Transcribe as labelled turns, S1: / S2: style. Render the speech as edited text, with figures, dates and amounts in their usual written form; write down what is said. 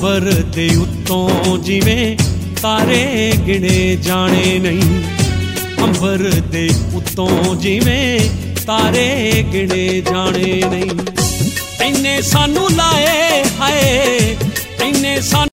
S1: अंबर दे उत्तों जिवें तारे गिने जाने नहीं, अंबर दे उत्तों जिवें तारे गिने जाने नहीं। इन्ने सानू लाए हाय, इन्ने सानू